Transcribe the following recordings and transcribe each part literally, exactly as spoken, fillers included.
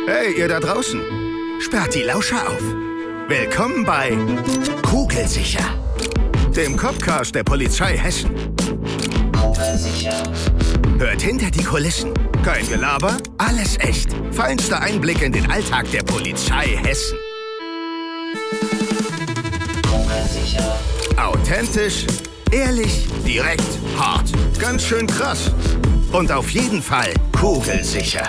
Hey, ihr da draußen. Sperrt die Lauscher auf. Willkommen bei Kugelsicher, dem Copcast der Polizei Hessen. Kugelsicher. Hört hinter die Kulissen. Kein Gelaber, alles echt. Feinster Einblick in den Alltag der Polizei Hessen. Kugelsicher. Authentisch, ehrlich, direkt, hart. Ganz schön krass. Und auf jeden Fall kugelsicher.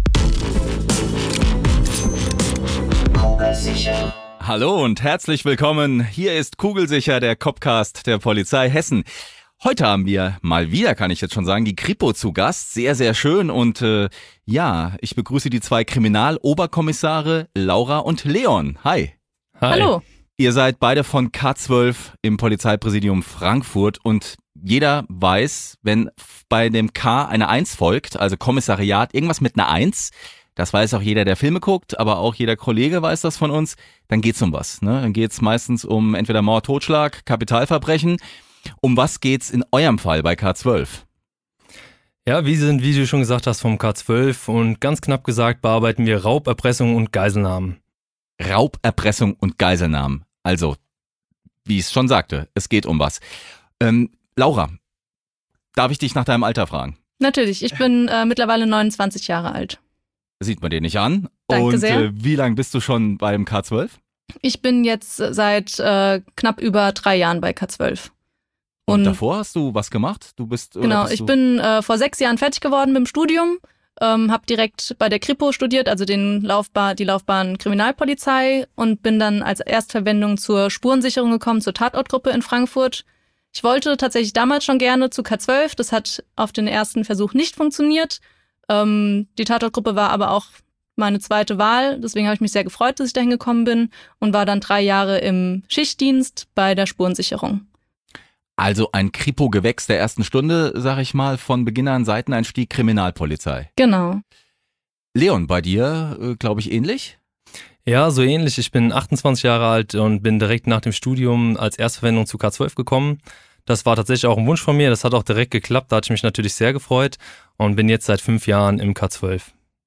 Kugelsicher. Hallo und herzlich willkommen. Hier ist Kugelsicher, der Copcast der Polizei Hessen. Heute haben wir mal wieder, kann ich jetzt schon sagen, die Kripo zu Gast. Sehr, sehr schön. Und äh, ja, ich begrüße die zwei Kriminaloberkommissare Laura und Leon. Hi. Hi. Hallo. Ihr seid beide von K zwölf im Polizeipräsidium Frankfurt und jeder weiß, wenn bei dem K eine eins folgt, also Kommissariat, irgendwas mit einer eins, das weiß auch jeder, der Filme guckt, aber auch jeder Kollege weiß das von uns, dann geht's um was. Ne? Dann geht's meistens um entweder Mord, Totschlag, Kapitalverbrechen. Um was geht's in eurem Fall bei K zwölf? Ja, wir sind, wie du schon gesagt hast, vom K zwölf und ganz knapp gesagt bearbeiten wir Raub, Erpressung und Geiselnahmen. Raub, Erpressung und Geiselnahmen. Also, wie ich es schon sagte, es geht um was. Ähm, Laura, darf ich dich nach deinem Alter fragen? Natürlich, ich bin äh, mittlerweile neunundzwanzig Jahre alt. Sieht man dir nicht an. Danke und sehr. Äh, wie lange bist du schon beim K zwölf? Ich bin jetzt seit äh, knapp über drei Jahren bei K zwölf. Und, und davor hast du was gemacht? Du bist Genau, bist ich du bin äh, vor sechs Jahren fertig geworden mit dem Studium, ähm, habe direkt bei der Kripo studiert, also den Laufbahn, die Laufbahn Kriminalpolizei und bin dann als Erstverwendung zur Spurensicherung gekommen, zur Tatortgruppe in Frankfurt. Ich wollte tatsächlich damals schon gerne zu K zwölf, das hat auf den ersten Versuch nicht funktioniert. Ähm, die Tatortgruppe war aber auch meine zweite Wahl, deswegen habe ich mich sehr gefreut, dass ich dahin gekommen bin und war dann drei Jahre im Schichtdienst bei der Spurensicherung. Also ein Kripo-Gewächs der ersten Stunde, sag ich mal, von Beginn an Seiteneinstieg Kriminalpolizei. Genau. Leon, bei dir, äh, glaube ich, ähnlich? Ja, so ähnlich. Ich bin achtundzwanzig Jahre alt und bin direkt nach dem Studium als Erstverwendung zu K zwölf gekommen. Das war tatsächlich auch ein Wunsch von mir, das hat auch direkt geklappt, da hatte ich mich natürlich sehr gefreut und bin jetzt seit fünf Jahren im K zwölf.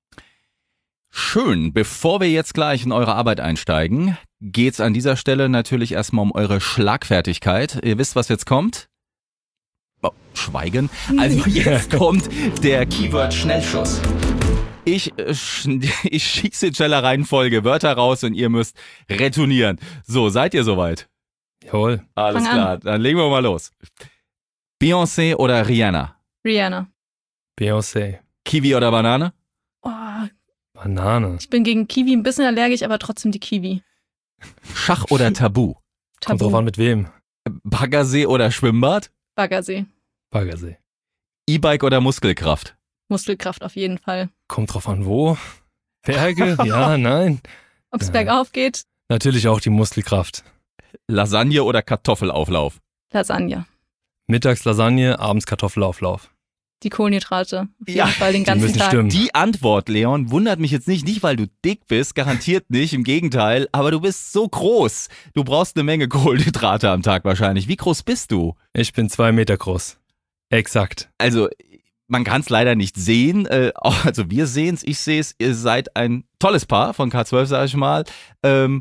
Schön. Bevor wir jetzt gleich in eure Arbeit einsteigen, geht's an dieser Stelle natürlich erstmal um eure Schlagfertigkeit. Ihr wisst, was jetzt kommt? Oh, Schweigen. Also jetzt kommt der Keyword-Schnellschuss. Ich, äh, sch- ich schieße in schneller Reihenfolge Wörter raus und ihr müsst retournieren. So, seid ihr soweit? Jawohl. Alles Fang klar, an. dann legen wir mal los. Beyoncé oder Rihanna? Rihanna. Beyoncé. Kiwi oder Banane? Oh, Banane. ich bin gegen Kiwi ein bisschen allergisch, aber trotzdem die Kiwi. Schach oder Tabu? Kommt drauf Tabu. an, mit wem. Baggersee oder Schwimmbad? Baggersee. Baggersee. E-Bike oder Muskelkraft? Muskelkraft auf jeden Fall. Kommt drauf an, wo. Berge? Ja, nein. Ob es Ja. bergauf geht? Natürlich auch die Muskelkraft. Lasagne oder Kartoffelauflauf? Lasagne. Mittags Lasagne, abends Kartoffelauflauf. Die Kohlenhydrate. Auf jeden Ja, Fall den die ganzen müssen Tag. stimmen. Die Antwort, Leon, wundert mich jetzt nicht, nicht weil du dick bist, garantiert nicht, im Gegenteil, aber du bist so groß. Du brauchst eine Menge Kohlenhydrate am Tag wahrscheinlich. Wie groß bist du? Ich bin zwei Meter groß. Exakt. Also, man kann es leider nicht sehen, äh, also wir sehen es, ich sehe es, ihr seid ein tolles Paar von K zwölf, sage ich mal. Ähm,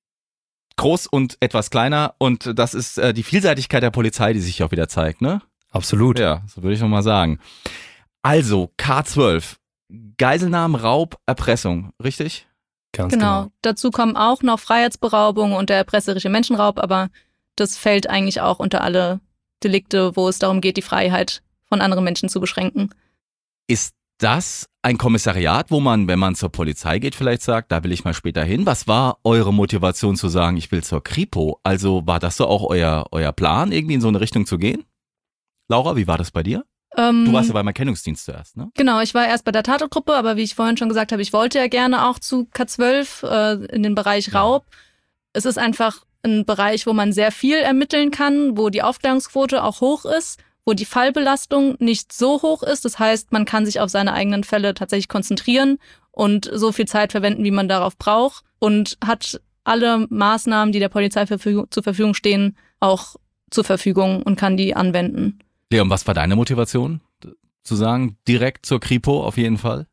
groß und etwas kleiner und das ist äh, die Vielseitigkeit der Polizei, die sich auch wieder zeigt, ne? Absolut. Ja, so würde ich noch mal sagen. Also, K zwölf, Geiselnahmen, Raub, Erpressung, richtig? Ganz Genau. genau. Dazu kommen auch noch Freiheitsberaubung und der erpresserische Menschenraub, aber das fällt eigentlich auch unter alle Delikte, wo es darum geht, die Freiheit von anderen Menschen zu beschränken. Ist das ein Kommissariat, wo man, wenn man zur Polizei geht, vielleicht sagt, da will ich mal später hin? Was war eure Motivation zu sagen, ich will zur Kripo? Also war das so auch euer, euer Plan, irgendwie in so eine Richtung zu gehen? Laura, wie war das bei dir? Ähm, Du warst ja beim Erkennungsdienst zuerst, ne? Genau, ich war erst bei der Tatortgruppe, aber wie ich vorhin schon gesagt habe, ich wollte ja gerne auch zu K zwölf äh, in den Bereich Raub. Es ist einfach ein Bereich, wo man sehr viel ermitteln kann, wo die Aufklärungsquote auch hoch ist, wo die Fallbelastung nicht so hoch ist. Das heißt, man kann sich auf seine eigenen Fälle tatsächlich konzentrieren und so viel Zeit verwenden, wie man darauf braucht und hat alle Maßnahmen, die der Polizei verfüg- zur Verfügung stehen, auch zur Verfügung und kann die anwenden. Leon, was war deine Motivation? Zu sagen, direkt zur Kripo auf jeden Fall?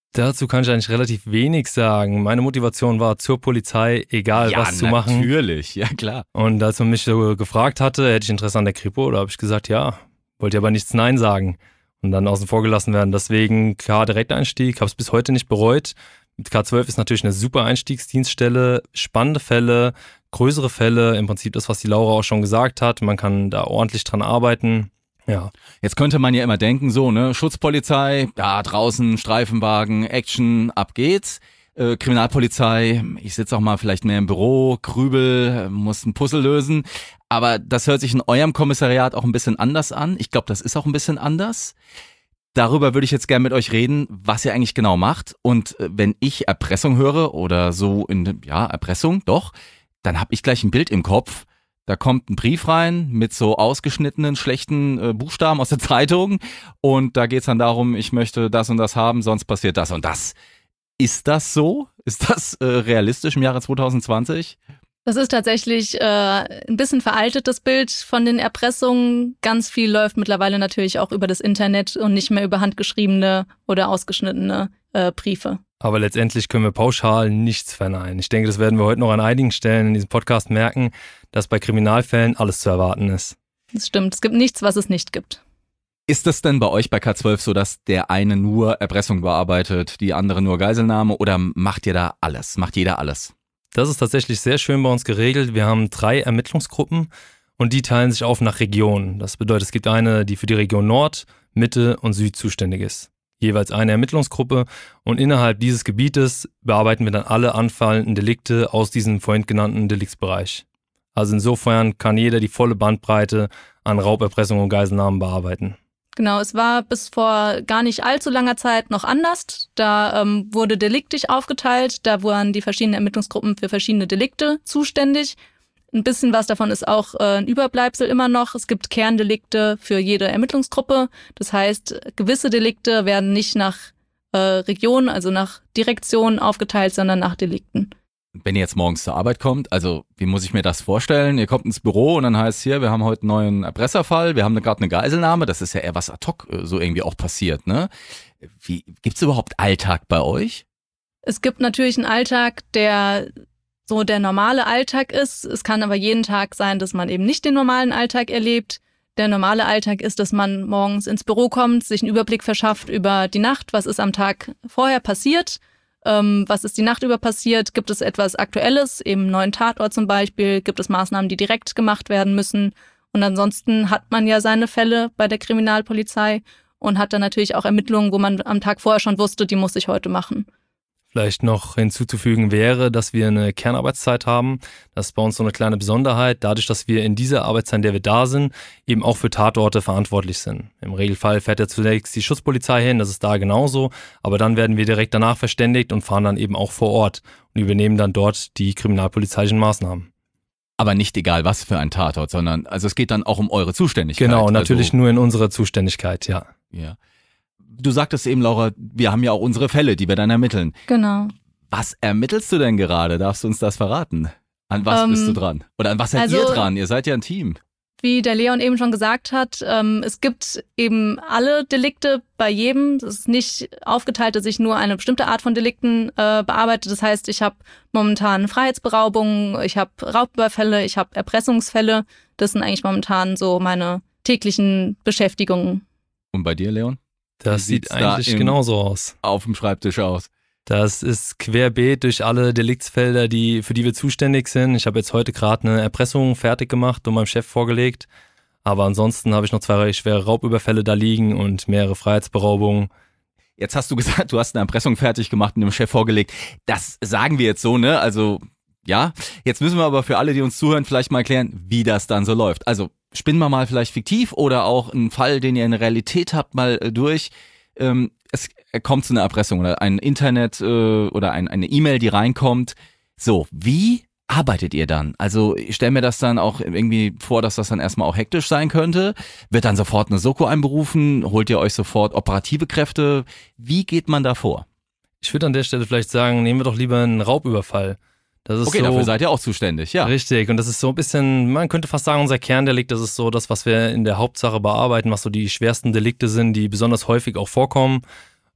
Dazu kann ich eigentlich relativ wenig sagen. Meine Motivation war, zur Polizei, egal ja, was zu machen. Natürlich, ja klar. Und als man mich so gefragt hatte, hätte ich Interesse an der Kripo, da habe ich gesagt, ja, wollte aber nichts Nein sagen und dann außen vor gelassen werden. Deswegen, klar, Direkteinstieg, habe es bis heute nicht bereut. Mit K zwölf ist natürlich eine super Einstiegsdienststelle, spannende Fälle, größere Fälle, im Prinzip das, was die Laura auch schon gesagt hat. Man kann da ordentlich dran arbeiten. Ja. Jetzt könnte man ja immer denken, so, ne, Schutzpolizei, da draußen Streifenwagen, Action, ab geht's. Äh, Kriminalpolizei, ich sitze auch mal vielleicht mehr im Büro, grübel, muss ein Puzzle lösen. Aber das hört sich in eurem Kommissariat auch ein bisschen anders an. Ich glaube, das ist auch ein bisschen anders. Darüber würde ich jetzt gerne mit euch reden, was ihr eigentlich genau macht. Und wenn ich Erpressung höre oder so in, ja, Erpressung, doch, dann habe ich gleich ein Bild im Kopf. Da kommt ein Brief rein mit so ausgeschnittenen, schlechten äh, Buchstaben aus der Zeitung und da geht's dann darum, ich möchte das und das haben, sonst passiert das und das. Ist das so? Ist das äh, realistisch im Jahre zwanzig zwanzig? Das ist tatsächlich äh, ein bisschen veraltetes Bild von den Erpressungen. Ganz viel läuft mittlerweile natürlich auch über das Internet und nicht mehr über handgeschriebene oder ausgeschnittene äh, Briefe. Aber letztendlich können wir pauschal nichts verneinen. Ich denke, das werden wir heute noch an einigen Stellen in diesem Podcast merken, dass bei Kriminalfällen alles zu erwarten ist. Das stimmt, es gibt nichts, was es nicht gibt. Ist das denn bei euch bei K zwölf so, dass der eine nur Erpressung bearbeitet, die andere nur Geiselnahme oder macht ihr da alles? Macht jeder alles? Das ist tatsächlich sehr schön bei uns geregelt. Wir haben drei Ermittlungsgruppen und die teilen sich auf nach Regionen. Das bedeutet, es gibt eine, die für die Region Nord, Mitte und Süd zuständig ist. Jeweils eine Ermittlungsgruppe und innerhalb dieses Gebietes bearbeiten wir dann alle anfallenden Delikte aus diesem vorhin genannten Deliktsbereich. Also insofern kann jeder die volle Bandbreite an Rauberpressung und Geiselnahmen bearbeiten. Genau, es war bis vor gar nicht allzu langer Zeit noch anders. Da ähm, wurde deliktisch aufgeteilt, da waren die verschiedenen Ermittlungsgruppen für verschiedene Delikte zuständig. Ein bisschen was davon ist auch äh, ein Überbleibsel immer noch. Es gibt Kerndelikte für jede Ermittlungsgruppe. Das heißt, gewisse Delikte werden nicht nach äh, Region, also nach Direktion aufgeteilt, sondern nach Delikten. Wenn ihr jetzt morgens zur Arbeit kommt, also wie muss ich mir das vorstellen? Ihr kommt ins Büro und dann heißt es hier, wir haben heute einen neuen Erpresserfall, wir haben gerade eine Geiselnahme, das ist ja eher was ad hoc so irgendwie auch passiert, ne? Wie, gibt's überhaupt Alltag bei euch? Es gibt natürlich einen Alltag, der so der normale Alltag ist. Es kann aber jeden Tag sein, dass man eben nicht den normalen Alltag erlebt. Der normale Alltag ist, dass man morgens ins Büro kommt, sich einen Überblick verschafft über die Nacht, was ist am Tag vorher passiert. Ähm, was ist die Nacht über passiert? Gibt es etwas Aktuelles, eben einen neuen Tatort zum Beispiel? Gibt es Maßnahmen, die direkt gemacht werden müssen? Und ansonsten hat man ja seine Fälle bei der Kriminalpolizei und hat dann natürlich auch Ermittlungen, wo man am Tag vorher schon wusste, die muss ich heute machen. Vielleicht noch hinzuzufügen wäre, dass wir eine Kernarbeitszeit haben. Das ist bei uns so eine kleine Besonderheit, dadurch, dass wir in dieser Arbeitszeit, in der wir da sind, eben auch für Tatorte verantwortlich sind. Im Regelfall fährt ja zunächst die Schutzpolizei hin, das ist da genauso, aber dann werden wir direkt danach verständigt und fahren dann eben auch vor Ort und übernehmen dann dort die kriminalpolizeilichen Maßnahmen. Aber nicht egal was für ein Tatort, sondern also es geht dann auch um eure Zuständigkeit. Genau, natürlich also, nur in unserer Zuständigkeit, ja. Ja. Du sagtest eben, Laura, wir haben ja auch unsere Fälle, die wir dann ermitteln. Genau. Was ermittelst du denn gerade? Darfst du uns das verraten? An was ähm, bist du dran? Oder an was seid also, ihr dran? Ihr seid ja ein Team. Wie der Leon eben schon gesagt hat, ähm, es gibt eben alle Delikte bei jedem. Es ist nicht aufgeteilt, dass ich nur eine bestimmte Art von Delikten äh, bearbeite. Das heißt, ich habe momentan Freiheitsberaubungen, ich habe Raubüberfälle, ich habe Erpressungsfälle. Das sind eigentlich momentan so meine täglichen Beschäftigungen. Und bei dir, Leon? Das sieht eigentlich genauso aus. Auf dem Schreibtisch aus. Das ist querbeet durch alle Deliktsfelder, die, für die wir zuständig sind. Ich habe jetzt heute gerade eine Erpressung fertig gemacht und meinem Chef vorgelegt. Aber ansonsten habe ich noch zwei schwere Raubüberfälle da liegen und mehrere Freiheitsberaubungen. Jetzt hast du gesagt, du hast eine Erpressung fertig gemacht und dem Chef vorgelegt. Das sagen wir jetzt so, ne? Also, ja. Jetzt müssen wir aber für alle, die uns zuhören, vielleicht mal erklären, wie das dann so läuft. Also, spinnen wir mal vielleicht fiktiv oder auch einen Fall, den ihr in der Realität habt, mal durch. Ähm, es kommt zu einer Erpressung oder ein Internet äh, oder ein, eine E-Mail, die reinkommt. So, wie arbeitet ihr dann? Also ich stelle mir das dann auch irgendwie vor, dass das dann erstmal auch hektisch sein könnte. Wird dann sofort eine Soko einberufen? Holt ihr euch sofort operative Kräfte? Wie geht man da vor? Ich würde an der Stelle vielleicht sagen, nehmen wir doch lieber einen Raubüberfall. Das ist okay, so, dafür seid ihr auch zuständig, ja. Richtig, und das ist so ein bisschen, man könnte fast sagen, unser Kerndelikt, das ist so das, was wir in der Hauptsache bearbeiten, was so die schwersten Delikte sind, die besonders häufig auch vorkommen.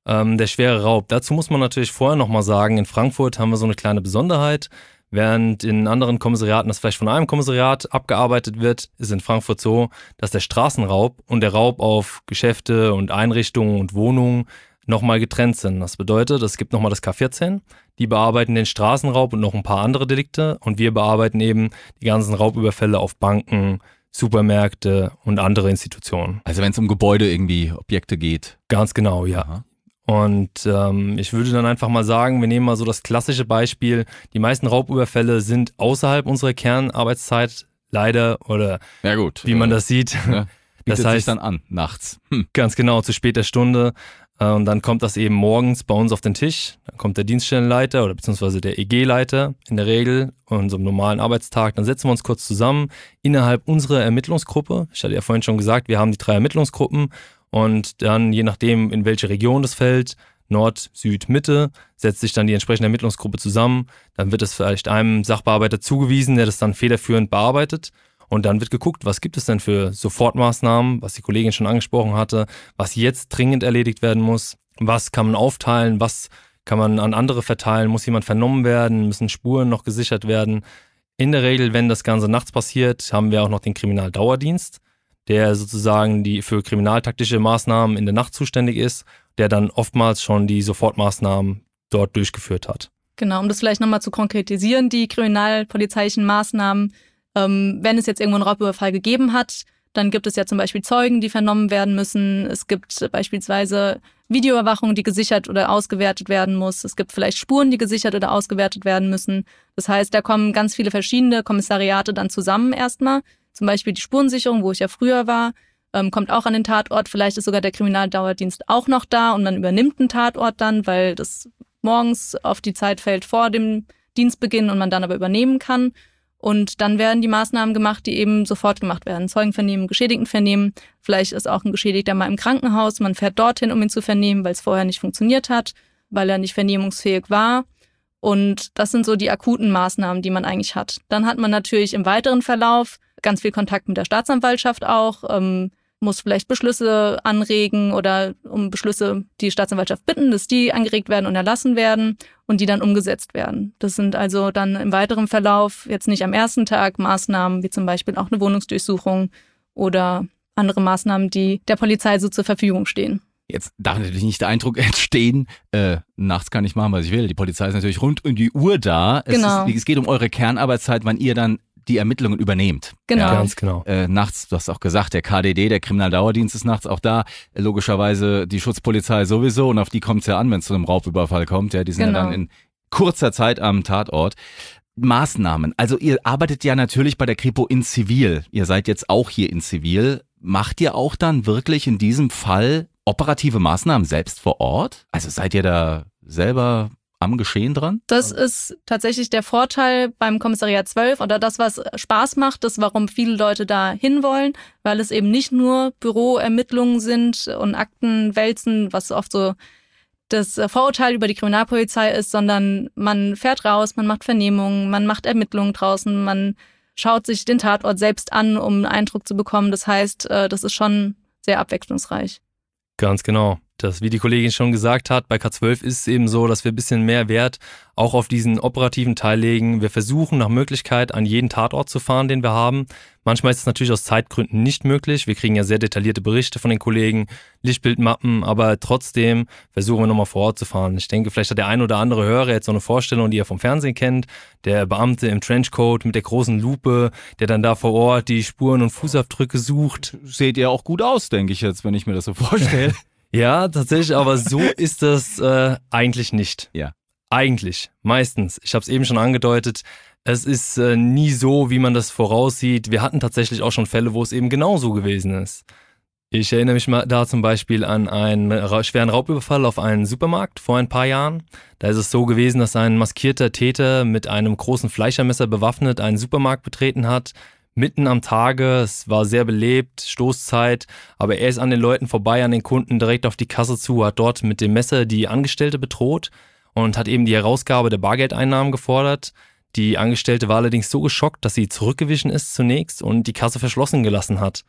Ähm, der schwere Raub. Dazu muss man natürlich vorher nochmal sagen, in Frankfurt haben wir so eine kleine Besonderheit. Während in anderen Kommissariaten das vielleicht von einem Kommissariat abgearbeitet wird, ist in Frankfurt so, dass der Straßenraub und der Raub auf Geschäfte und Einrichtungen und Wohnungen nochmal getrennt sind. Das bedeutet, es gibt nochmal das K vierzehn, die bearbeiten den Straßenraub und noch ein paar andere Delikte und wir bearbeiten eben die ganzen Raubüberfälle auf Banken, Supermärkte und andere Institutionen. Also wenn es um Gebäude irgendwie, Objekte geht. Ganz genau, ja. Aha. Und ähm, ich würde dann einfach mal sagen, wir nehmen mal so das klassische Beispiel, die meisten Raubüberfälle sind außerhalb unserer Kernarbeitszeit, leider, oder ja gut, wie man das sieht. Ne? Bietet Das heißt, sich dann an, nachts. Hm. Ganz genau, zu später Stunde. Und dann kommt das eben morgens bei uns auf den Tisch. Dann kommt der Dienststellenleiter oder beziehungsweise der E G-Leiter in der Regel an so einem normalen Arbeitstag. Dann setzen wir uns kurz zusammen innerhalb unserer Ermittlungsgruppe. Ich hatte ja vorhin schon gesagt, wir haben die drei Ermittlungsgruppen und dann je nachdem, in welche Region das fällt, Nord, Süd, Mitte, setzt sich dann die entsprechende Ermittlungsgruppe zusammen. Dann wird es vielleicht einem Sachbearbeiter zugewiesen, der das dann federführend bearbeitet. Und dann wird geguckt, was gibt es denn für Sofortmaßnahmen, was die Kollegin schon angesprochen hatte, was jetzt dringend erledigt werden muss, was kann man aufteilen, was kann man an andere verteilen, muss jemand vernommen werden, müssen Spuren noch gesichert werden. In der Regel, wenn das Ganze nachts passiert, haben wir auch noch den Kriminaldauerdienst, der sozusagen die für kriminaltaktische Maßnahmen in der Nacht zuständig ist, der dann oftmals schon die Sofortmaßnahmen dort durchgeführt hat. Genau, um das vielleicht nochmal zu konkretisieren, die kriminalpolizeilichen Maßnahmen. Ähm, wenn es jetzt irgendwo einen Raubüberfall gegeben hat, dann gibt es ja zum Beispiel Zeugen, die vernommen werden müssen. Es gibt beispielsweise Videoüberwachung, die gesichert oder ausgewertet werden muss. Es gibt vielleicht Spuren, die gesichert oder ausgewertet werden müssen. Das heißt, da kommen ganz viele verschiedene Kommissariate dann zusammen erstmal. Zum Beispiel die Spurensicherung, wo ich ja früher war, ähm, kommt auch an den Tatort. Vielleicht ist sogar der Kriminaldauerdienst auch noch da und man übernimmt einen Tatort dann, weil das morgens auf die Zeit fällt vor dem Dienstbeginn und man dann aber übernehmen kann. Und dann werden die Maßnahmen gemacht, die eben sofort gemacht werden. Zeugen vernehmen, Geschädigten vernehmen. Vielleicht ist auch ein Geschädigter mal im Krankenhaus. Man fährt dorthin, um ihn zu vernehmen, weil es vorher nicht funktioniert hat, weil er nicht vernehmungsfähig war. Und das sind so die akuten Maßnahmen, die man eigentlich hat. Dann hat man natürlich im weiteren Verlauf ganz viel Kontakt mit der Staatsanwaltschaft auch, ähm, muss vielleicht Beschlüsse anregen oder um Beschlüsse die Staatsanwaltschaft bitten, dass die angeregt werden und erlassen werden und die dann umgesetzt werden. Das sind also dann im weiteren Verlauf jetzt nicht am ersten Tag Maßnahmen, wie zum Beispiel auch eine Wohnungsdurchsuchung oder andere Maßnahmen, die der Polizei so zur Verfügung stehen. Jetzt darf natürlich nicht der Eindruck entstehen, äh, nachts kann ich machen, was ich will. Die Polizei ist natürlich rund um die Uhr da. Es, Genau. ist, es geht um eure Kernarbeitszeit, wann ihr dann die Ermittlungen übernehmt. Genau. Ja, Ganz genau. äh, nachts, du hast auch gesagt, der K D D, der Kriminaldauerdienst ist nachts auch da. Äh, logischerweise die Schutzpolizei sowieso und auf die kommt es ja an, wenn es zu einem Raubüberfall kommt. Ja, die sind Genau. ja dann in kurzer Zeit am Tatort. Maßnahmen. Also ihr arbeitet ja natürlich bei der Kripo in Zivil. Ihr seid jetzt auch hier in Zivil. Macht ihr auch dann wirklich in diesem Fall operative Maßnahmen selbst vor Ort? Also seid ihr da selber am Geschehen dran? Das ist tatsächlich der Vorteil beim Kommissariat zwölf oder das, was Spaß macht, das, warum viele Leute da hinwollen, weil es eben nicht nur Büroermittlungen sind und Aktenwälzen, was oft so das Vorurteil über die Kriminalpolizei ist, sondern man fährt raus, man macht Vernehmungen, man macht Ermittlungen draußen, man schaut sich den Tatort selbst an, um einen Eindruck zu bekommen. Das heißt, das ist schon sehr abwechslungsreich. Ganz genau. Das, wie die Kollegin schon gesagt hat, bei K zwölf ist es eben so, dass wir ein bisschen mehr Wert auch auf diesen operativen Teil legen. Wir versuchen nach Möglichkeit an jeden Tatort zu fahren, den wir haben. Manchmal ist es natürlich aus Zeitgründen nicht möglich. Wir kriegen ja sehr detaillierte Berichte von den Kollegen, Lichtbildmappen, aber trotzdem versuchen wir nochmal vor Ort zu fahren. Ich denke, vielleicht hat der ein oder andere Hörer jetzt so eine Vorstellung, die er vom Fernsehen kennt. Der Beamte im Trenchcoat mit der großen Lupe, der dann da vor Ort die Spuren und Fußabdrücke sucht. Seht ihr auch gut aus, denke ich jetzt, wenn ich mir das so vorstelle. Ja, tatsächlich, aber so ist das äh, eigentlich nicht. Ja. Eigentlich, meistens. Ich habe es eben schon angedeutet, es ist äh, nie so, wie man das voraussieht. Wir hatten tatsächlich auch schon Fälle, wo es eben genauso gewesen ist. Ich erinnere mich mal da zum Beispiel an einen ra- schweren Raubüberfall auf einen Supermarkt vor ein paar Jahren. Da ist es so gewesen, dass ein maskierter Täter mit einem großen Fleischermesser bewaffnet einen Supermarkt betreten hat. Mitten am Tage, es war sehr belebt, Stoßzeit, aber er ist an den Leuten vorbei, an den Kunden direkt auf die Kasse zu, hat dort mit dem Messer die Angestellte bedroht und hat eben die Herausgabe der Bargeldeinnahmen gefordert. Die Angestellte war allerdings so geschockt, dass sie zurückgewichen ist zunächst und die Kasse verschlossen gelassen hat.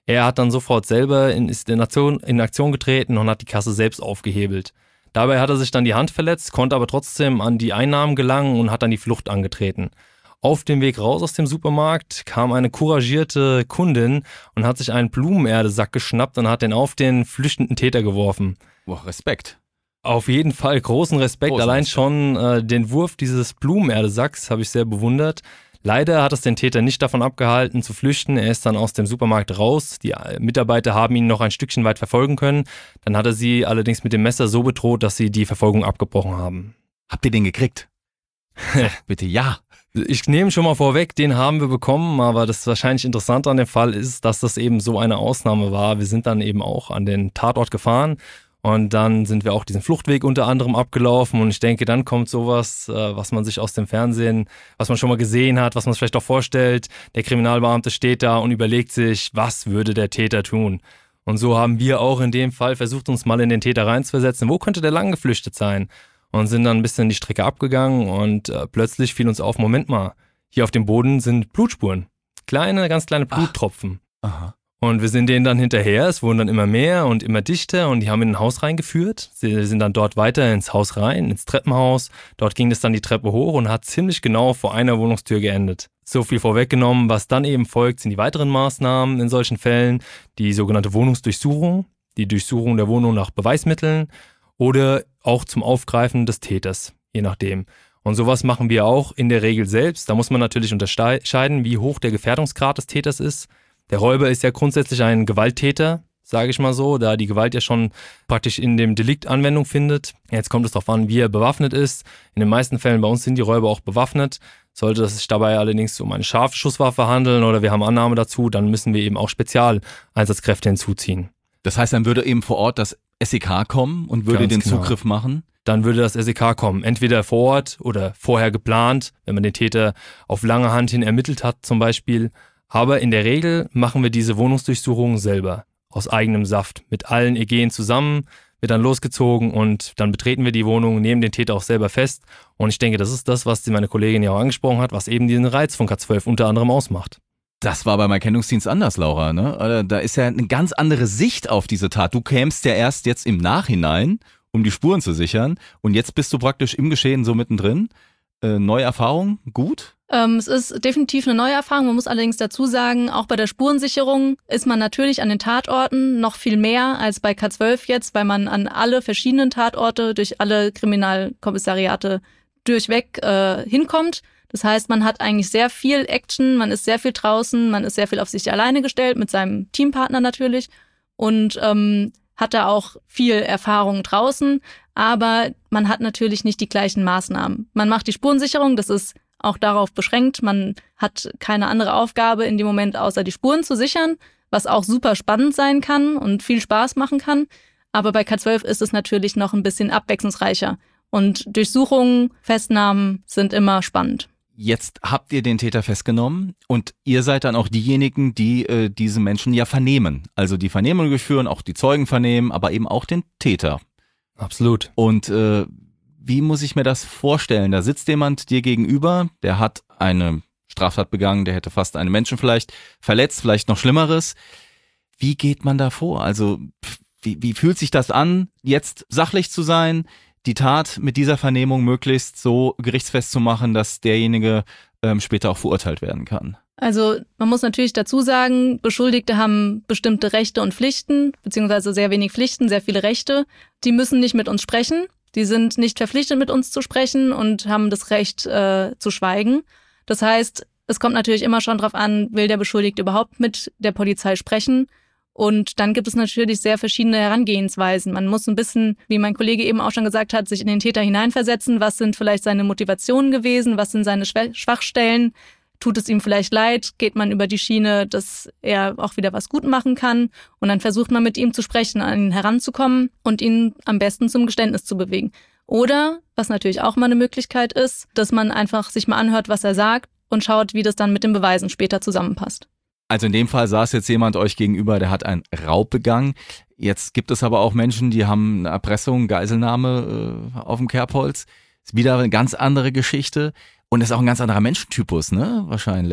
Er hat dann sofort selber in, ist in, Aktion, in Aktion getreten und hat die Kasse selbst aufgehebelt. Dabei hat er sich dann die Hand verletzt, konnte aber trotzdem an die Einnahmen gelangen und hat dann die Flucht angetreten. Auf dem Weg raus aus dem Supermarkt kam eine couragierte Kundin und hat sich einen Blumenerdesack geschnappt und hat den auf den flüchtenden Täter geworfen. Boah, Respekt. Auf jeden Fall großen Respekt. Großen Allein Respekt. schon äh, den Wurf dieses Blumenerdesacks habe ich sehr bewundert. Leider hat es den Täter nicht davon abgehalten zu flüchten. Er ist dann aus dem Supermarkt raus. Die Mitarbeiter haben ihn noch ein Stückchen weit verfolgen können. Dann hat er sie allerdings mit dem Messer so bedroht, dass sie die Verfolgung abgebrochen haben. Habt ihr den gekriegt? Bitte ja. Ich nehme schon mal vorweg, den haben wir bekommen, aber das wahrscheinlich Interessante an dem Fall ist, dass das eben so eine Ausnahme war. Wir sind dann eben auch an den Tatort gefahren und dann sind wir auch diesen Fluchtweg unter anderem abgelaufen und ich denke, dann kommt sowas, was man sich aus dem Fernsehen, was man schon mal gesehen hat, was man sich vielleicht auch vorstellt. Der Kriminalbeamte steht da und überlegt sich, was würde der Täter tun? Und so haben wir auch in dem Fall versucht, uns mal in den Täter reinzuversetzen. Wo könnte der lang geflüchtet sein? Und sind dann ein bisschen die Strecke abgegangen und äh, plötzlich fiel uns auf, Moment mal, hier auf dem Boden sind Blutspuren. Kleine, ganz kleine Bluttropfen. Ach. Aha. Und wir sind denen dann hinterher, es wurden dann immer mehr und immer dichter und die haben in ein Haus reingeführt. Sie sind dann dort weiter ins Haus rein, ins Treppenhaus. Dort ging es dann die Treppe hoch und hat ziemlich genau vor einer Wohnungstür geendet. So viel vorweggenommen, was dann eben folgt, sind die weiteren Maßnahmen in solchen Fällen. Die sogenannte Wohnungsdurchsuchung, die Durchsuchung der Wohnung nach Beweismitteln oder auch zum Aufgreifen des Täters, je nachdem. Und sowas machen wir auch in der Regel selbst. Da muss man natürlich unterscheiden, wie hoch der Gefährdungsgrad des Täters ist. Der Räuber ist ja grundsätzlich ein Gewalttäter, sage ich mal so, da die Gewalt ja schon praktisch in dem Delikt Anwendung findet. Jetzt kommt es darauf an, wie er bewaffnet ist. In den meisten Fällen bei uns sind die Räuber auch bewaffnet. Sollte es sich dabei allerdings um eine Scharfschusswaffe handeln oder wir haben Annahme dazu, dann müssen wir eben auch Spezialeinsatzkräfte hinzuziehen. Das heißt, dann würde eben vor Ort das S E K kommen und würde Ganz den genau. Zugriff machen? Dann würde das S E K kommen. Entweder vor Ort oder vorher geplant, wenn man den Täter auf lange Hand hin ermittelt hat zum Beispiel. Aber in der Regel machen wir diese Wohnungsdurchsuchung selber, aus eigenem Saft, mit allen Ägäen zusammen, wird dann losgezogen und dann betreten wir die Wohnung, nehmen den Täter auch selber fest. Und ich denke, das ist das, was meine Kollegin ja auch angesprochen hat, was eben diesen Reiz von K zwölf unter anderem ausmacht. Das war beim Erkennungsdienst anders, Laura, ne? Da ist ja eine ganz andere Sicht auf diese Tat. Du kämst ja erst jetzt im Nachhinein, um die Spuren zu sichern. Und jetzt bist du praktisch im Geschehen so mittendrin. Äh, neue Erfahrung, gut? Ähm, es ist definitiv eine neue Erfahrung. Man muss allerdings dazu sagen, auch bei der Spurensicherung ist man natürlich an den Tatorten noch viel mehr als bei K zwölf jetzt, weil man an alle verschiedenen Tatorte durch alle Kriminalkommissariate durchweg äh, hinkommt. Das heißt, man hat eigentlich sehr viel Action, man ist sehr viel draußen, man ist sehr viel auf sich alleine gestellt, mit seinem Teampartner natürlich und ähm, hat da auch viel Erfahrung draußen, aber man hat natürlich nicht die gleichen Maßnahmen. Man macht die Spurensicherung, das ist auch darauf beschränkt, man hat keine andere Aufgabe in dem Moment, außer die Spuren zu sichern, was auch super spannend sein kann und viel Spaß machen kann, aber bei K zwölf ist es natürlich noch ein bisschen abwechslungsreicher und Durchsuchungen, Festnahmen sind immer spannend. Jetzt habt ihr den Täter festgenommen und ihr seid dann auch diejenigen, die äh, diese Menschen ja vernehmen. Also die Vernehmung durchführen, auch die Zeugen vernehmen, aber eben auch den Täter. Absolut. Und äh, wie muss ich mir das vorstellen? Da sitzt jemand dir gegenüber, der hat eine Straftat begangen, der hätte fast einen Menschen vielleicht verletzt, vielleicht noch Schlimmeres. Wie geht man da vor? Also wie, wie fühlt sich das an, jetzt sachlich zu sein, die Tat mit dieser Vernehmung möglichst so gerichtsfest zu machen, dass derjenige ähm, später auch verurteilt werden kann? Also man muss natürlich dazu sagen, Beschuldigte haben bestimmte Rechte und Pflichten, beziehungsweise sehr wenig Pflichten, sehr viele Rechte. Die müssen nicht mit uns sprechen, die sind nicht verpflichtet, mit uns zu sprechen und haben das Recht äh, zu schweigen. Das heißt, es kommt natürlich immer schon drauf an, will der Beschuldigte überhaupt mit der Polizei sprechen? Und dann gibt es natürlich sehr verschiedene Herangehensweisen. Man muss ein bisschen, wie mein Kollege eben auch schon gesagt hat, sich in den Täter hineinversetzen. Was sind vielleicht seine Motivationen gewesen? Was sind seine Schwachstellen? Tut es ihm vielleicht leid? Geht man über die Schiene, dass er auch wieder was gut machen kann? Und dann versucht man mit ihm zu sprechen, an ihn heranzukommen und ihn am besten zum Geständnis zu bewegen. Oder, was natürlich auch mal eine Möglichkeit ist, dass man einfach sich mal anhört, was er sagt und schaut, wie das dann mit den Beweisen später zusammenpasst. Also in dem Fall saß jetzt jemand euch gegenüber, der hat einen Raub begangen. Jetzt gibt es aber auch Menschen, die haben eine Erpressung, Geiselnahme äh, auf dem Kerbholz. Ist wieder eine ganz andere Geschichte und ist auch ein ganz anderer Menschentypus, ne? Wahrscheinlich.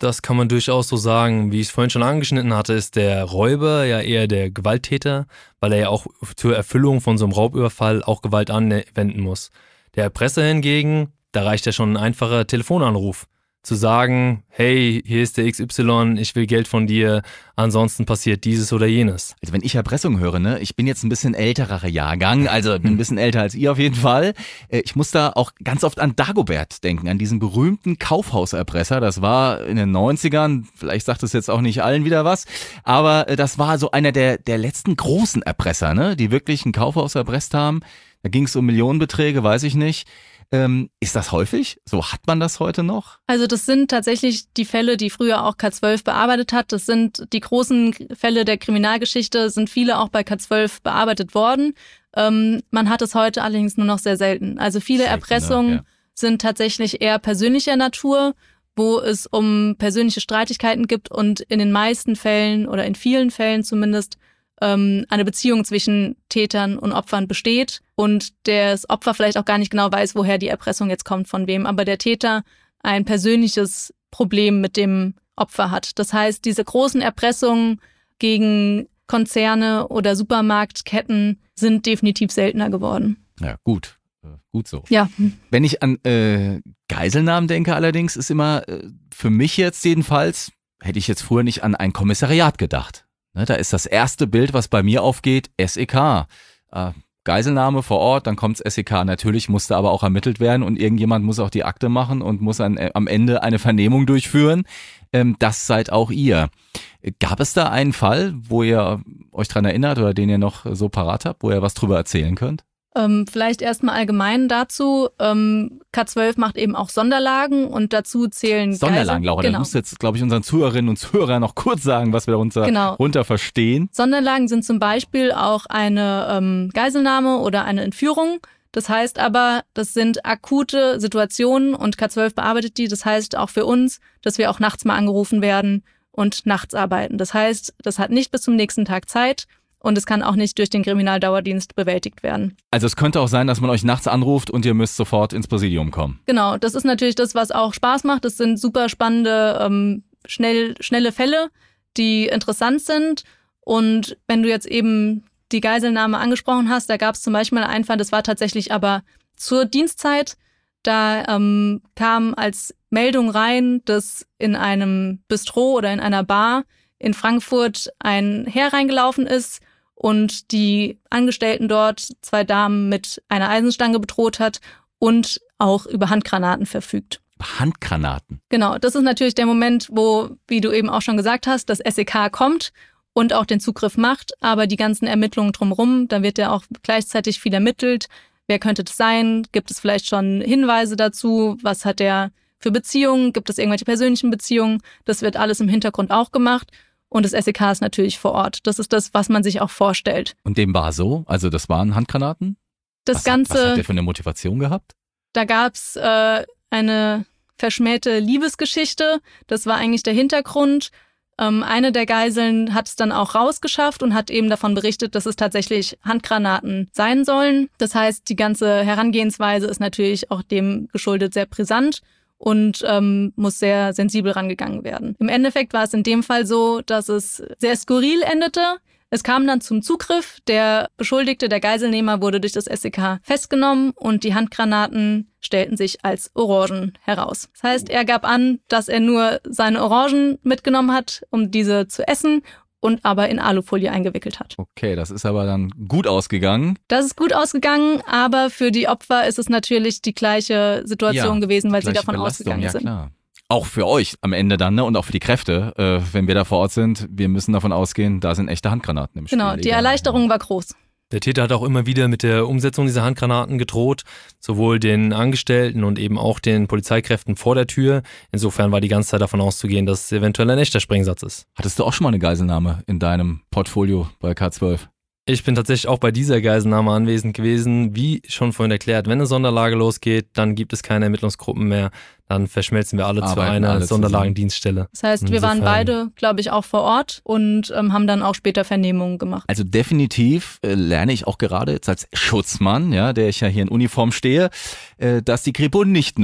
Das kann man durchaus so sagen. Wie ich es vorhin schon angeschnitten hatte, ist der Räuber ja eher der Gewalttäter, weil er ja auch zur Erfüllung von so einem Raubüberfall auch Gewalt anwenden muss. Der Erpresser hingegen, da reicht ja schon ein einfacher Telefonanruf. Zu sagen, hey, hier ist der X Y, ich will Geld von dir, ansonsten passiert dieses oder jenes. Also wenn ich Erpressung höre, ne, ich bin jetzt ein bisschen älterer Jahrgang, also bin ein bisschen älter als ihr auf jeden Fall. Ich muss da auch ganz oft an Dagobert denken, an diesen berühmten Kaufhauserpresser. Das war in den neunzigern, vielleicht sagt es jetzt auch nicht allen wieder was, aber das war so einer der, der letzten großen Erpresser, ne, die wirklich ein Kaufhaus erpresst haben. Da ging es um Millionenbeträge, weiß ich nicht. Ähm, ist das häufig? So hat man das heute noch? Also das sind tatsächlich die Fälle, die früher auch K zwölf bearbeitet hat. Das sind die großen Fälle der Kriminalgeschichte, sind viele auch bei K zwölf bearbeitet worden. Ähm, man hat es heute allerdings nur noch sehr selten. Also viele selten, Erpressungen ja. sind tatsächlich eher persönlicher Natur, wo es um persönliche Streitigkeiten gibt und in den meisten Fällen oder in vielen Fällen zumindest eine Beziehung zwischen Tätern und Opfern besteht und das Opfer vielleicht auch gar nicht genau weiß, woher die Erpressung jetzt kommt, von wem, aber der Täter ein persönliches Problem mit dem Opfer hat. Das heißt, diese großen Erpressungen gegen Konzerne oder Supermarktketten sind definitiv seltener geworden. Ja, gut. Gut so. Ja. Wenn ich an äh, Geiselnahmen denke allerdings, ist immer äh, für mich jetzt jedenfalls, hätte ich jetzt früher nicht an ein Kommissariat gedacht. Ne, da ist das erste Bild, was bei mir aufgeht, S E K. Äh, Geiselnahme vor Ort, dann kommt's S E K. Natürlich musste aber auch ermittelt werden und irgendjemand muss auch die Akte machen und muss ein, äh, am Ende eine Vernehmung durchführen. Ähm, das seid auch ihr. Gab es da einen Fall, wo ihr euch dran erinnert oder den ihr noch so parat habt, wo ihr was drüber erzählen könnt? Ähm, vielleicht erstmal allgemein dazu. Ähm, K zwölf macht eben auch Sonderlagen und dazu zählen Sonderlagen, Laura, genau. Da musst du jetzt, glaube ich, unseren Zuhörerinnen und Zuhörern noch kurz sagen, was wir darunter genau. runter verstehen. Sonderlagen sind zum Beispiel auch eine ähm, Geiselnahme oder eine Entführung. Das heißt aber, das sind akute Situationen und K zwölf bearbeitet die. Das heißt auch für uns, dass wir auch nachts mal angerufen werden und nachts arbeiten. Das heißt, das hat nicht bis zum nächsten Tag Zeit. Und es kann auch nicht durch den Kriminaldauerdienst bewältigt werden. Also es könnte auch sein, dass man euch nachts anruft und ihr müsst sofort ins Präsidium kommen. Genau, das ist natürlich das, was auch Spaß macht. Das sind super spannende, ähm, schnell, schnelle Fälle, die interessant sind. Und wenn du jetzt eben die Geiselnahme angesprochen hast, da gab es zum Beispiel einen Fall, das war tatsächlich aber zur Dienstzeit. Da ähm, kam als Meldung rein, dass in einem Bistro oder in einer Bar in Frankfurt ein Herr reingelaufen ist und die Angestellten dort, zwei Damen mit einer Eisenstange bedroht hat und auch über Handgranaten verfügt. Handgranaten? Genau, das ist natürlich der Moment, wo, wie du eben auch schon gesagt hast, das S E K kommt und auch den Zugriff macht, aber die ganzen Ermittlungen drumherum, da wird ja auch gleichzeitig viel ermittelt. Wer könnte das sein? Gibt es vielleicht schon Hinweise dazu? Was hat der für Beziehungen? Gibt es irgendwelche persönlichen Beziehungen? Das wird alles im Hintergrund auch gemacht. Und das S E K ist natürlich vor Ort. Das ist das, was man sich auch vorstellt. Und dem war so? Also das waren Handgranaten? Das was Ganze. Hat, was hat der für eine Motivation gehabt? Da gab's äh, eine verschmähte Liebesgeschichte. Das war eigentlich der Hintergrund. Ähm, eine der Geiseln hat es dann auch rausgeschafft und hat eben davon berichtet, dass es tatsächlich Handgranaten sein sollen. Das heißt, die ganze Herangehensweise ist natürlich auch dem geschuldet sehr brisant und ähm, muss sehr sensibel rangegangen werden. Im Endeffekt war es in dem Fall so, dass es sehr skurril endete. Es kam dann zum Zugriff. Der Beschuldigte, der Geiselnehmer, wurde durch das S E K festgenommen und die Handgranaten stellten sich als Orangen heraus. Das heißt, er gab an, dass er nur seine Orangen mitgenommen hat, um diese zu essen und aber in Alufolie eingewickelt hat. Okay, das ist aber dann gut ausgegangen. Das ist gut ausgegangen, aber für die Opfer ist es natürlich die gleiche Situation ja, gewesen, weil sie davon ausgegangen ja, sind. Klar. Auch für euch am Ende dann, ne? Und auch für die Kräfte, äh, wenn wir da vor Ort sind, wir müssen davon ausgehen, da sind echte Handgranaten im Spiel. Genau, die Erleichterung war groß. Der Täter hat auch immer wieder mit der Umsetzung dieser Handgranaten gedroht, sowohl den Angestellten und eben auch den Polizeikräften vor der Tür. Insofern war die ganze Zeit davon auszugehen, dass es eventuell ein echter Sprengsatz ist. Hattest du auch schon mal eine Geiselnahme in deinem Portfolio bei K zwölf? Ich bin tatsächlich auch bei dieser Geiselnahme anwesend gewesen. Wie schon vorhin erklärt, wenn eine Sonderlage losgeht, dann gibt es keine Ermittlungsgruppen mehr. Dann verschmelzen wir alle Arbeiten zu einer alle Sonderlagendienststelle. Das heißt, wir Insofern. waren beide, glaube ich, auch vor Ort und ähm, haben dann auch später Vernehmungen gemacht. Also definitiv äh, lerne ich auch gerade jetzt als Schutzmann, ja, der ich ja hier in Uniform stehe, äh, dass die Kripo nicht nur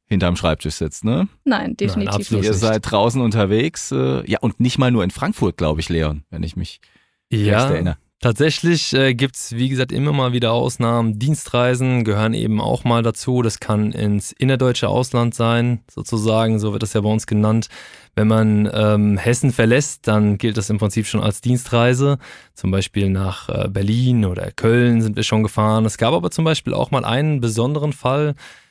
hinterm Schreibtisch sitzt, ne? Nein, definitiv Nein, absolut nicht. Ihr nicht. seid draußen unterwegs, äh, ja, und nicht mal nur in Frankfurt, glaube ich, Leon, wenn ich mich recht Ja, erinnere. tatsächlich äh, gibt es, wie gesagt, immer mal wieder Ausnahmen. Dienstreisen gehören eben auch mal dazu. Das kann ins innerdeutsche Ausland sein, sozusagen, so wird das ja bei uns genannt. Wenn man ähm, Hessen verlässt, dann gilt das im Prinzip schon als Dienstreise. Zum Beispiel nach äh, Berlin oder Köln sind wir schon gefahren. Es gab aber zum Beispiel auch mal einen besonderen Fall.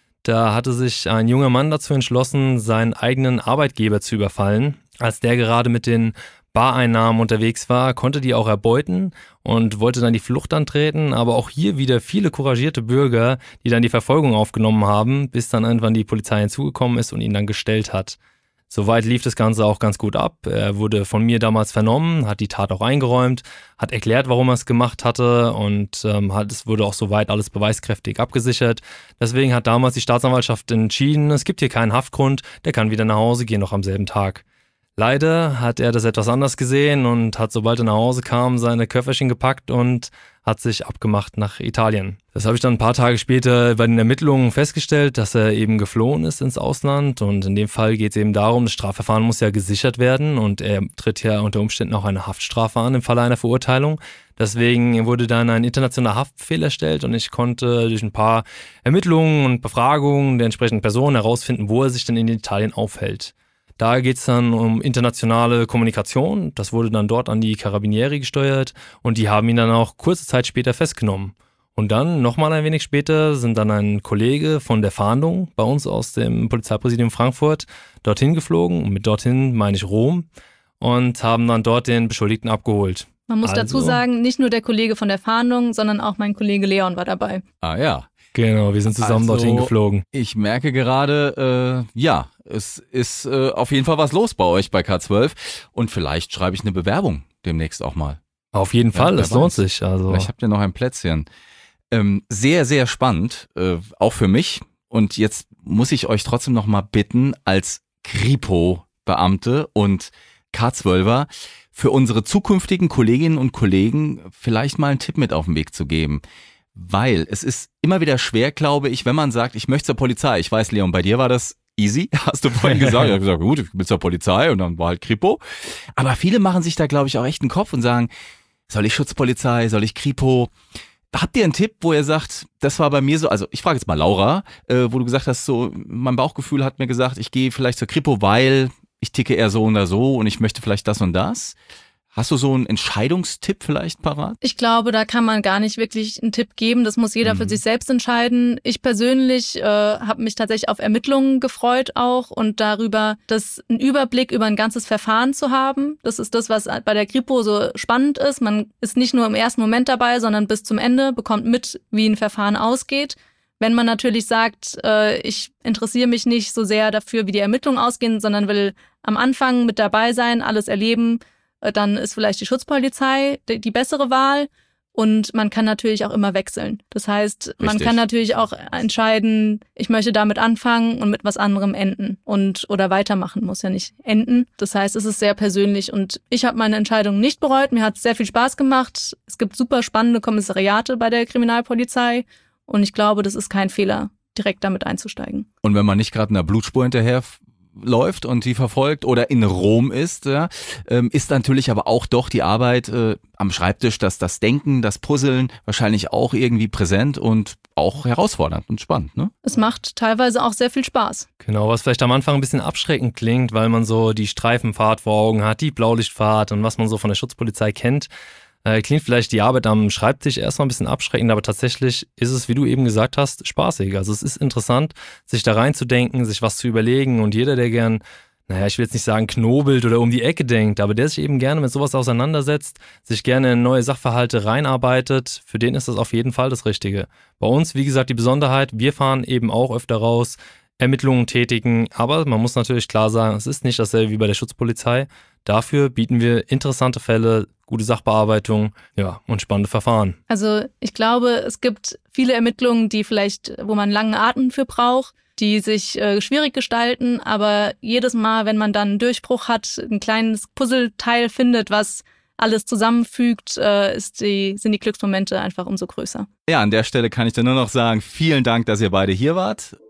Da hatte sich ein junger Mann dazu entschlossen, seinen eigenen Arbeitgeber zu überfallen. Als der gerade mit den Bareinnahmen unterwegs war, konnte die auch erbeuten und wollte dann die Flucht antreten, aber auch hier wieder viele couragierte Bürger, die dann die Verfolgung aufgenommen haben, bis dann irgendwann die Polizei hinzugekommen ist und ihn dann gestellt hat. Soweit lief das Ganze auch ganz gut ab. Er wurde von mir damals vernommen, hat die Tat auch eingeräumt, hat erklärt, warum er es gemacht hatte und ähm, hat, es wurde auch soweit alles beweiskräftig abgesichert. Deswegen hat damals die Staatsanwaltschaft entschieden, es gibt hier keinen Haftgrund, der kann wieder nach Hause gehen, noch am selben Tag. Leider hat er das etwas anders gesehen und hat, sobald er nach Hause kam, seine Köfferchen gepackt und hat sich abgemacht nach Italien. Das habe ich dann ein paar Tage später bei den Ermittlungen festgestellt, dass er eben geflohen ist ins Ausland und in dem Fall geht es eben darum, das Strafverfahren muss ja gesichert werden und er tritt ja unter Umständen auch eine Haftstrafe an im Falle einer Verurteilung. Deswegen wurde dann ein internationaler Haftbefehl erstellt und ich konnte durch ein paar Ermittlungen und Befragungen der entsprechenden Personen herausfinden, wo er sich denn in Italien aufhält. Da geht es dann um internationale Kommunikation. Das wurde dann dort an die Carabinieri gesteuert und die haben ihn dann auch kurze Zeit später festgenommen. Und dann, nochmal ein wenig später, sind dann ein Kollege von der Fahndung bei uns aus dem Polizeipräsidium Frankfurt dorthin geflogen. Und mit dorthin meine ich Rom und haben dann dort den Beschuldigten abgeholt. Man muss Also- dazu sagen, nicht nur der Kollege von der Fahndung, sondern auch mein Kollege Leon war dabei. Ah ja. Genau, wir sind zusammen Also- dorthin geflogen. Ich merke gerade, äh, ja, es ist äh, auf jeden Fall was los bei euch bei K zwölf und vielleicht schreibe ich eine Bewerbung demnächst auch mal. Auf jeden Ja, Fall, wer es lohnt weiß. sich. Also. Vielleicht habt ihr noch ein Plätzchen. Ähm, sehr, sehr spannend, äh, auch für mich. Und jetzt muss ich euch trotzdem noch mal bitten, als Kripo-Beamte und K zwölfer für unsere zukünftigen Kolleginnen und Kollegen vielleicht mal einen Tipp mit auf den Weg zu geben. Weil es ist immer wieder schwer, glaube ich, wenn man sagt, ich möchte zur Polizei. Ich weiß, Leon, bei dir war das easy, hast du vorhin gesagt. Ich habe gesagt, gut, ich bin zur Polizei und dann war halt Kripo. Aber viele machen sich da, glaube ich, auch echt einen Kopf und sagen, soll ich Schutzpolizei, soll ich Kripo? Habt ihr einen Tipp, wo ihr sagt, das war bei mir so, also ich frage jetzt mal Laura, äh, wo du gesagt hast, so mein Bauchgefühl hat mir gesagt, ich gehe vielleicht zur Kripo, weil ich ticke eher so oder so und ich möchte vielleicht das und das. Hast du so einen Entscheidungstipp vielleicht parat? Ich glaube, da kann man gar nicht wirklich einen Tipp geben. Das muss jeder Mhm. für sich selbst entscheiden. Ich persönlich äh, habe mich tatsächlich auf Ermittlungen gefreut auch und darüber, das einen Überblick über ein ganzes Verfahren zu haben. Das ist das, was bei der Kripo so spannend ist. Man ist nicht nur im ersten Moment dabei, sondern bis zum Ende, bekommt mit, wie ein Verfahren ausgeht. Wenn man natürlich sagt, äh, ich interessiere mich nicht so sehr dafür, wie die Ermittlungen ausgehen, sondern will am Anfang mit dabei sein, alles erleben, dann ist vielleicht die Schutzpolizei die, die bessere Wahl und man kann natürlich auch immer wechseln. Das heißt, man Richtig. kann natürlich auch entscheiden, ich möchte damit anfangen und mit was anderem enden und oder weitermachen, muss ja nicht enden. Das heißt, es ist sehr persönlich und ich habe meine Entscheidung nicht bereut. Mir hat es sehr viel Spaß gemacht. Es gibt super spannende Kommissariate bei der Kriminalpolizei und ich glaube, das ist kein Fehler, direkt damit einzusteigen. Und wenn man nicht gerade einer Blutspur hinterher f- läuft und die verfolgt oder in Rom ist, ja, ähm, ist natürlich aber auch doch die Arbeit äh, am Schreibtisch, dass das Denken, das Puzzeln wahrscheinlich auch irgendwie präsent und auch herausfordernd und spannend, ne? Es macht teilweise auch sehr viel Spaß. Genau, was vielleicht am Anfang ein bisschen abschreckend klingt, weil man so die Streifenfahrt vor Augen hat, die Blaulichtfahrt und was man so von der Schutzpolizei kennt. Äh, klingt vielleicht die Arbeit am Schreibtisch erstmal ein bisschen abschreckend, aber tatsächlich ist es, wie du eben gesagt hast, spaßig. Also es ist interessant, sich da reinzudenken, sich was zu überlegen und jeder, der gern, naja, ich will jetzt nicht sagen knobelt oder um die Ecke denkt, aber der sich eben gerne mit sowas auseinandersetzt, sich gerne in neue Sachverhalte reinarbeitet, für den ist das auf jeden Fall das Richtige. Bei uns, wie gesagt, die Besonderheit, wir fahren eben auch öfter raus, Ermittlungen tätigen, aber man muss natürlich klar sagen, es ist nicht dasselbe wie bei der Schutzpolizei. Dafür bieten wir interessante Fälle, gute Sachbearbeitung, ja, und spannende Verfahren. Also ich glaube, es gibt viele Ermittlungen, die vielleicht, wo man langen Atem für braucht, die sich äh, schwierig gestalten, aber jedes Mal, wenn man dann einen Durchbruch hat, ein kleines Puzzleteil findet, was alles zusammenfügt, äh, ist die, sind die Glücksmomente einfach umso größer. Ja, an der Stelle kann ich dir nur noch sagen, vielen Dank, dass ihr beide hier wart.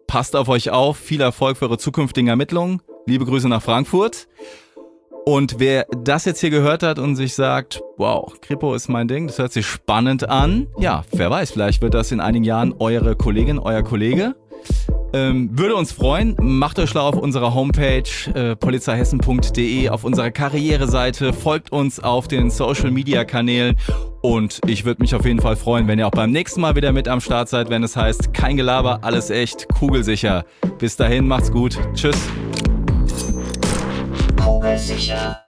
passt auf euch auf, viel Erfolg für eure zukünftigen Ermittlungen. Liebe Grüße nach Frankfurt. Und wer das jetzt hier gehört hat und sich sagt, wow, Kripo ist mein Ding, das hört sich spannend an. Ja, wer weiß, vielleicht wird das in einigen Jahren eure Kollegin, euer Kollege. Ähm, würde uns freuen. Macht euch schlau auf unserer Homepage äh, polizeihessen punkt de, auf unserer Karriereseite. Folgt uns auf den Social-Media-Kanälen. Und ich würde mich auf jeden Fall freuen, wenn ihr auch beim nächsten Mal wieder mit am Start seid, wenn es heißt, kein Gelaber, alles echt, kugelsicher. Bis dahin, macht's gut. Tschüss. Kugelsicher.